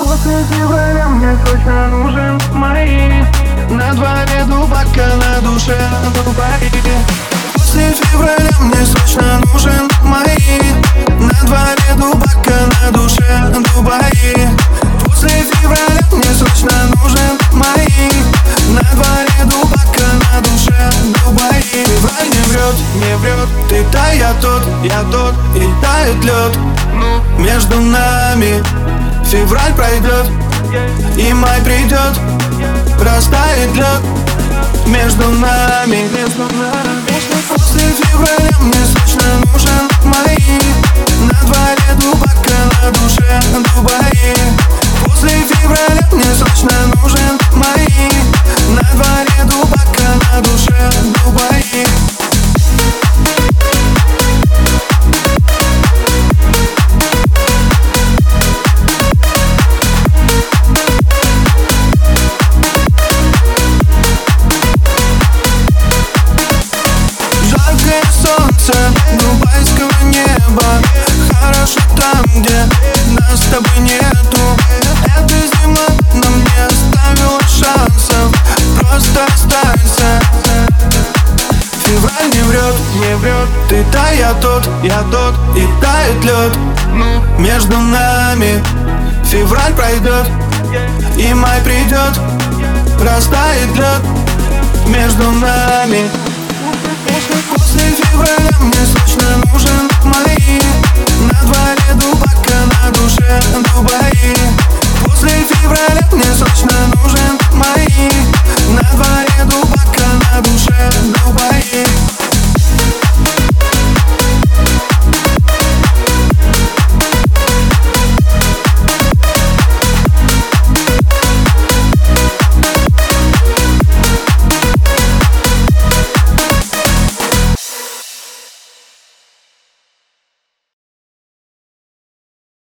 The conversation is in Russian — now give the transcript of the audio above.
После февраля мне точно нужен мои. На дворе дубака, на душе Дубай. После февраля мне срочно нужен мои. На дворе дубака, на душе Дубай. После февраля мне срочно нужен мои. На дворе дубака, на душе Дубай. Февраль не врет, ты та, я тот, и тает лед между нами. Февраль пройдет, и май придет, растает лед между нами. После февраля мне срочно нужен мои. На дворе дубака, на душе Дубай. После февраля мне срочно нужен мои. На дворе дубака, на душе Дубай. Дубайского неба. Хорошо там, где нас с тобой нету. Эта зима нам не оставила шансов. Просто останься. Февраль не врет, ты та, я тот, и тает лед между нами. Февраль пройдет, и май придет, растает лед между нами. После февраля мне срочно нужен мои. На дворе дубака, на